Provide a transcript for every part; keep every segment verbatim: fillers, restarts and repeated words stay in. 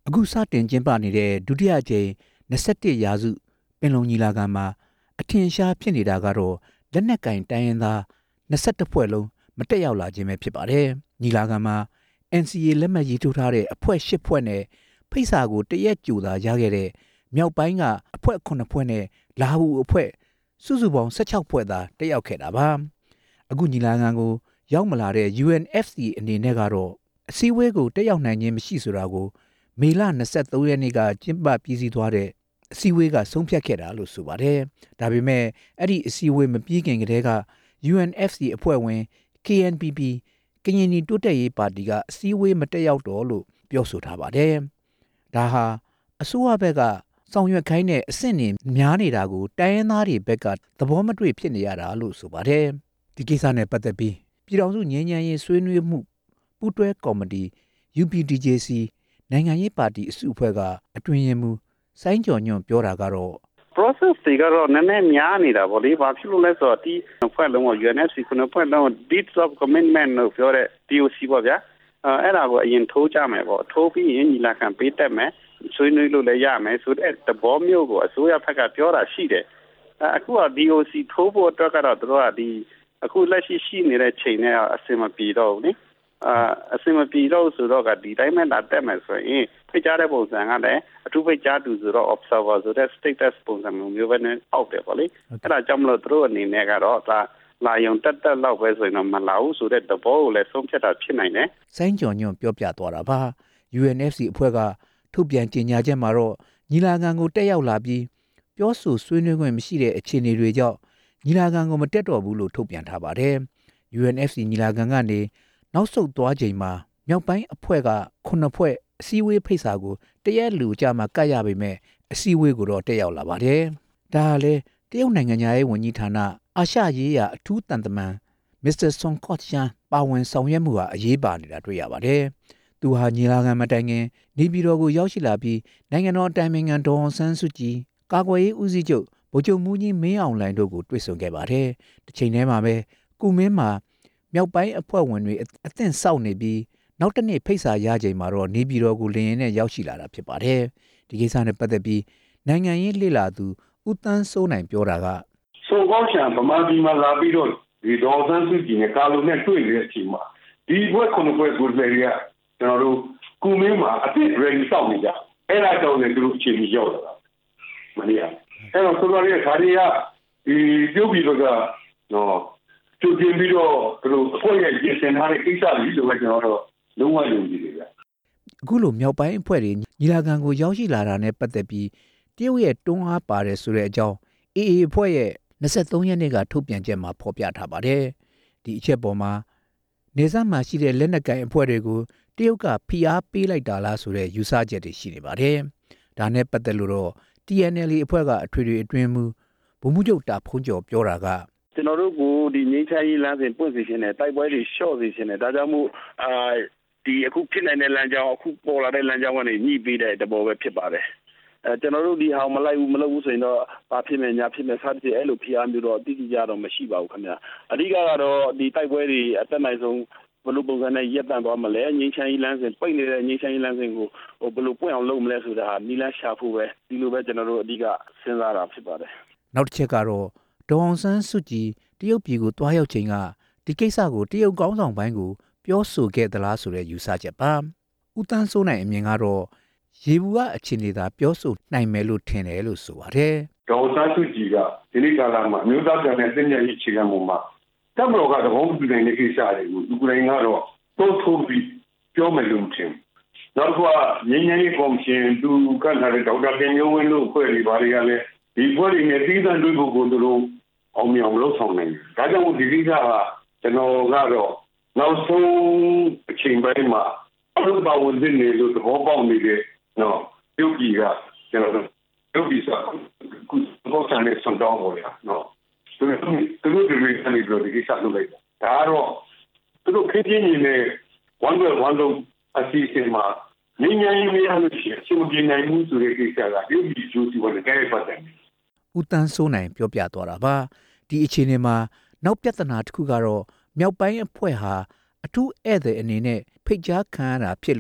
အခုစတင်ကျင်းပနေတဲ့ဒုတိယအကြိမ်၂၁ရာစုပင်လုံညီလာခံမှာအထင်ရှားဖြစ်နေတာကတော့လက်နက်ကင်တိုင်းရင်းသား၂၁ဖွဲ့လုံးမတက်ရောက်လာခြင်းပဲဖြစ်ပါတယ်။ညီလာခံမှာ N C A လက်မှတ်ရေးထိုးထားတဲ့အဖွဲ့၈ဖွဲ့နဲ့ဖိတ်စာကိုတရက်ကြိုသာရခဲ့တဲ့မြောက်ပိုင်းကအဖွဲ့ခုနှစ်ဖွဲ့နဲ့လာဟူအဖွဲ့စုစုပေါင်း၁၆ဖွဲ့သာတက်ရောက်ခဲ့တာပါ။အခုညီလာခံကိုရောက်မလာတဲ့ U N F C အနေနဲ့ကတော့အစည်းအဝေးကိုတက်ရောက်နိုင်ခြင်းမရှိဆိုတာကိုမေလ၂၃ရက်နေ့ကကျင်းပပြီးစီးသွားတဲ့အစည်းအဝေးကဆုံးဖြတ်ခဲ့တာလို့ဆိုပါတယ်။ဒါပေမဲ့အဲ့ဒီအစည်းအဝေးမပြီးခင်ကတည်းက U N F C အဖွဲ့ဝင် K N P P ကရင်နီတိုးတက်ရေးပါတီကအစည်းအဝေးမတက်ရောက်တော့လို့ပြောဆိုထားပါတယ်။ဒါဟာအစိုးရဘက်ကဆောင်ရွက်ခိုင်းတဲ့အဆင့်တွေများနေတာကိုတိုင်းရင်းသားတွေဘက်ကသဘောမတွေ့ဖြစ်နေရတာလို့ဆိုပါတယ်။ဒီကိစ္စနဲ့ပတ်သက်ပြီးပြည်ထောင်စုငြိမ်းချမ်းရေးဆွေးနွေးမှုပူးတွဲကော်မတီ U P D J C နိုင်ငံရေးပါတီအစုအဖွဲ့ကအတွင်းရေးမှူးစိုင်းကျော်ညွန့်ပြောတာကတော့ process တွေကတော့နည်းနည်းများနေတာပေါ့လေဘာဖြစ်လို့လဲဆိုတော့ဒီအဖွဲ့လုံးက U N F C ခုနှစ်ဖွဲ့လုံး deeds of commitment လို့ပြောတဲ့ D O C ပေါ့ဗျာအဲ့ဒါကိုအရင်ထိုးကြမယ်ပေါ့ထိုးပြီးရင်ညီလာခံပေးတက်မယ်ဆွေးနွေးလို့လည်းရမယ်ဆိုတဲ့သဘောမျိုးကိုအစိုးရဘက်ကပြောတာရှိတယ်အခုက D O C ထိုးဖို့အတွက်ကတော့တို့ကဒီအခုလက်ရှိရှိနေတဲ့ချိန်နဲ့အဆင်မပြေတော့ဘူးလေအာအစင်မပြေတော့ဆိုတော့ကဒီတိုင်းမဲ့လာတက်မယ်ဆိုရင်ဖိတ်ကြားတဲ့ပုံစံကလည်းအထူးဖိတ်ကြားသူဆိုတော့ observer ဆိုတဲ့ status ပုံစံမျိုးပဲနဲ့အောက်တယ်ပေါ့လေအဲ့ဒါကြောင့်မလို့တို့အနေနဲ့ကတော့ဒါလာယုံတက်တက်လောက်ပဲဆိုရင်တော့မလာဘူးဆိုတဲ့သဘောကိုလည်းဆုံးဖြတ်တာဖြစ်နိုင်တယ်စိုင်းကျော်ညွန့်ပြောပြသွားတာပါ U N F C အဖွဲ့ကထုတ်ပြန်ကြေညာချက်မှာတော့ညီလာခံကိုတက်ရောက်လာပြီးပြောဆိုဆွေးနွေးခွင့်မရှိတဲ့အခြေအနေတွေကြောင့်ညီလာခံကိုမတက်တော့ဘူးလို့ထုတ်ပြန်ထားပါတယ် U N F C ညီလာခံကနေနောက်ဆုတ်သွားချိန်မှာမြောက်ပိုင်းအဖွဲ့ကခုနှစ်ဖွဲ့အစည်းအဝေးဖိတ်စာကိုတရက်လူကြမှာကတ်ရပေမဲ့အစည်းအဝေးကိုတော့တက်ရောက်လာပါတယ်။ဒါကလည်းတရုတ်နိုင်ငံသားရေးဝန်ကြီးဌာနအာရှရေးရာအထူးတန်တမန် မစ္စတာ ဆွန်ကော့ချန်ပါဝင်ဆောင်ရွက်မှုဟာအရေးပါနေတာတွေ့ရပါတယ်။သူဟာညီလာခံမတိုင်ခင်နေပြည်တော်ကိုရောက်ရှိလာပြီးနိုင်ငံတော်အတိုင်ပင်ခံဒေါ်အောင်ဆန်းစုကြည်ကာကွယ်ရေးဦးစီးချုပ်ဗိုလ်ချုပ်မှူးကြီးမင်းအောင်လှိုင်တို့ကိုတွေ့ဆုံခဲ့ပါတယ်။တစ်ချိန်တည်းမှာပဲကုမင်းမှာမြောက်ပိုင်းအဖွဲ့ဝင်တွေအသင့်စောင့်နေပြီးနောက်တစ်နေ့ဖိတ်စာရချိန်မှာတော့နေပြည်တော်ကိုလင်းရင်နဲ့ရောက်ရှိလာတာဖြစ်ပါတယ်။ဒီကိစ္စနဲ့ပတ်သက်ပြီးနိုင်ငံရေးလှစ်လာသူဦးတန်းစိုးနိုင်ပြောတာကဆိုကောင်းချံဗမာပြည်မှာလာပြီးတော့ဒီဒေါ်ဆန်းစုကြည်နဲ့ကာလုံနဲ့တွေ့နေတဲ့အချိန်မှာဒီဘက်ခုနှစ်ဘက်ကိုယ်စားလှယ်တွေကကျွန်တော်တို့ကုမင်းမှာအသင့် ready စောင့်နေကြအဲ့ဒါကြောင့်လည်းသူတို့အခြေအနေရောက်လာတာမနေ့ကအဲ့တော့ဆိုတော့ဒီခါရီးကဒီပြုတ်ပြီးတော့နော်သူတင်ပြီးတော့သူတို့အဖွဲ့ရဲ့ရည်စင်ထားတဲ့ကိစ္စတွေလို့ပဲကျွန်တော်တို့လုံးဝယုံကြည်တယ်ဗျအခုလိုမြောက်ပိုင်းအဖွဲ့တွေညီလာခံကိုရောက်ရှိလာတာနဲ့ပတ်သက်ပြီးတရုတ်ရဲ့တွန်းအားပါတယ်ဆိုတဲ့အကြောင်း A A အဖွဲ့ရဲ့၂၃ရက်နေ့ကထုတ်ပြန်ချက်မှာဖော်ပြထားပါတယ်ဒီအချက်ပေါ်မှာနေဆက်မှာရှိတဲ့လက်နက်ကိုင်အဖွဲ့တွေကိုတရုတ်ကဖိအားပေးလိုက်တာလားဆိုတဲ့ယူဆချက်တွေရှိနေပါတယ်ဒါနဲ့ပတ်သက်လို့တော့ T N L A အဖွဲ့ကအထွေထွေအတွင်းမှူးဗိုလ်မှူးချုပ်တာဖုံးကျော်ပြောတာကကျွန်တော်တို့ကိုဒီငင်းချရေးလမ်းစဉ်ပွင့်စီခြင်းနဲ့တိုက်ပွဲတွေလျှော့စီခြင်းနဲ့ဒါကြောင့်မို့အာဒီအခုဖြစ်နိုင်တဲ့လမ်းကြောင်းအခုပေါ်လာတဲ့လမ်းကြောင်းကနေညှိပေးတဲ့တဘောပဲဖြစ်ပါတယ်အဲကျွန်တော်တို့ဒီဟာမလိုက်ဘူးမလုပ်ဘူးဆိုရင်တော့ဘာဖြစ်မယ်ညာဖြစ်မယ်စသဖြင့်အဲ့လိုဖိအားမျိုးတော့တိတိကျတော့မရှိပါဘူးခင်ဗျာအဓိကကတော့ဒီတိုက်ပွဲတွေအသက်နိုင်ဆုံးဘယ်လိုပုံစံနဲ့ရပ်တန့်သွားမလဲငင်းချရေးလမ်းစဉ်ပိတ်နေတဲ့ငင်းချရေးလမ်းစဉ်ကိုဟိုဘယ်လိုပွင့်အောင်လုပ်မလဲဆိုတာဟာနီလန်းရှာဖို့ပဲဒီလိုပဲကျွန်တော်တို့အဓိကစဉ်းစားတာဖြစ်ပါတယ်နောက်တစ်ချက်ကတော့ဒေါ်အောင်ဆန်းစုကြည်တရုတ်ပြည်ကိုတွားရောက်ချိန်ကဒီကိစ္စကိုတရုတ်ကောင်းဆောင်ပိုင်းကိုပြောဆိုခဲ့သလားဆိုတဲ့ယူဆချက်ပါဦးတန်းစိုးနိုင်အမြင်ကတော့ရေဘူးကအခြေအနေသာပြောဆိုနိုင်မယ်လို့ထင်တယ်လို့ဆိုပါတယ်ဒေါ်အောင်ဆန်းစုကြည်ကဒီနေ့ကာလမှာအမျိုးသားပြန်တဲ့တင်ပြရေးအခြေခံပုံမှာတမတော်ကသဘောတူနေတဲ့ကိစ္စတွေကိုဒီကိုယ်တိုင်ကတော့တိုးထိုးပြီးပြောမယ်လို့ထင်နောက်တစ်ခါငင်းငင်းရေးကော်မရှင်သူကထားတဲ့ဒေါက်တာတင်မျိုးဝင်းတို့အဖွဲ့တွေဘာတွေကလည်းဒီဖွဲ့တွေနဲ့ပြည်သန့်တွေးဖို့ကိုသူတို့အောင်မြောင်လုပ်ဆောင်နိုင်တယ်ဒါကြောင့်ဒီကိစ္စကကျွန်တော်ကတော့နောက်ဆုံးအချိန်ပိုင်းမှာအလုပ်ပါဝင်နေလို့သဘောပေါက်နေတဲ့နော်ပြုတ်ကြီးကကျွန်တော်တို့ပြုတ်ကြီးဆိုခုဘောဆန်နဲ့ဆွန်တောင်းပေါ်ရနော်သူတို့သူတို့တွေကနေပြီးဒီကိစ္စလုပ်လိုက်တာဒါကတော့သူတို့ခေတ်ကြီးနေတဲ့ one world one law အစီအစဉ်မှာငြိမ်းချမ်းရေးမရလို့ရှိရင်အမှုပြနိုင်မှုဆိုတဲ့ကိစ္စကပြုတ်ကြီးကျိုးစီဝင်ကြဲပတ်တယ်ဦးတန်းစိုးနိုင်ပြောပြသွားတာပါဒီအခြေအနေမှာနောက်ပြဿနာတစ်ခုကတော့မြောက်ပိုင်းအဖွဲ့ဟာအထူးဧည့်သည်အနေနဲ့ဖိတ်ကြားခံရတာဖြစ်လို့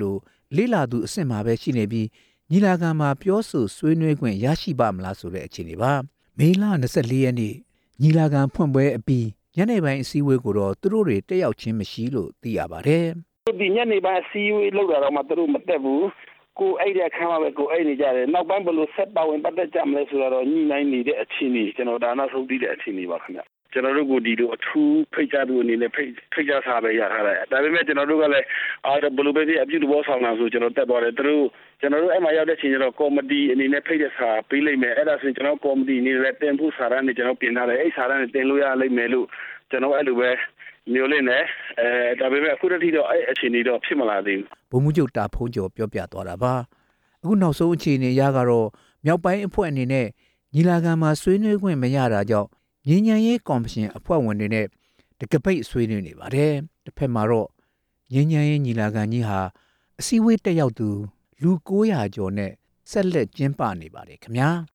လေးလာသူအဆင့်မှာပဲရှိနေပြီးညီလာခံမှာပြောဆိုဆွေးနွေးခွင့်ရရှိပါမလားဆိုတဲ့အခြေအနေပါမေလ၂၄ရက်နေ့ညီလာခံဖွင့်ပွဲအပြီးညနေပိုင်းအစည်းအဝေးကိုတော့သူတို့တွေတက်ရောက်ခြင်းမရှိလို့သိရပါတယ်ဒီညနေပိုင်းအစည်းအဝေးလောက်တာတော့မှသူတို့မတက်ဘူးကိုအဲ့တဲ့အခါမှာပဲကိုအဲ့နေကြတယ်နောက်ပိုင်းဘယ်လိုဆက်ပါဝင်ပတ်သက်ကြမလဲဆိုတော့ညှိနှိုင်းနေတဲ့အခြေအနေကျွန်တော်ဒါနာဆုံးပြီးတဲ့အခြေအနေပါခင်ဗျကျွန်တော်တို့ကိုဒီလိုအထူးဖိတ်ကြားသူအနေနဲ့ဖိတ်ဖိတ်ကြားထားပဲရထားတယ်ဒါပေမဲ့ကျွန်တော်တို့ကလည်းအာဘယ်လိုပဲဖြစ်အပြုသဘောဆောင်တာဆိုကျွန်တော်တက်သွားတယ်သူတို့ကျွန်တော်တို့အဲ့မှာရောက်တဲ့ချိန်ကျတော့ကော်မတီအနေနဲ့ဖိတ်တဲ့စာပေးလိုက်မယ်အဲ့ဒါဆိုကျွန်တော်ကော်မတီအနေနဲ့တင်ဖို့စာရမ်းနဲ့ကျွန်တော်ပြင်ထားတယ်အဲ့စာရမ်းနဲ့တင်လို့ရလိမ့်မယ်လို့ကျွန်တော်အဲ့လိုပဲမျိုးလေးနဲ့အဲဒါပေမဲ့အခုတည်းကတော့အဲ့အခြေအနေတော့ဖြစ်မလာသေးဘူးဗိုလ်မှူးချုပ်တာဖုံးကျော်ပြောပြသွားတာပါအခုနောက်ဆုံးအခြေအနေရကတော့မြောက်ပိုင်းအဖွဲ့အနေနဲ့ညီလာခံမှာဆွေးနွေးခွင့်မရတာကြောင့်ငြိမ်းချမ်းရေးကော်မရှင်အဖွဲ့ဝင်တွေနဲ့တကပိတ်ဆွေးနွေးနေပါတယ်တစ်ဖက်မှာတော့ငြိမ်းချမ်းရေးညီလာခံကြီးဟာအစည်းအဝေးတက်ရောက်သူလူ၉၀၀ကျော်နဲ့ဆက်လက်ကျင်းပနေပါတယ်ခင်ဗျာ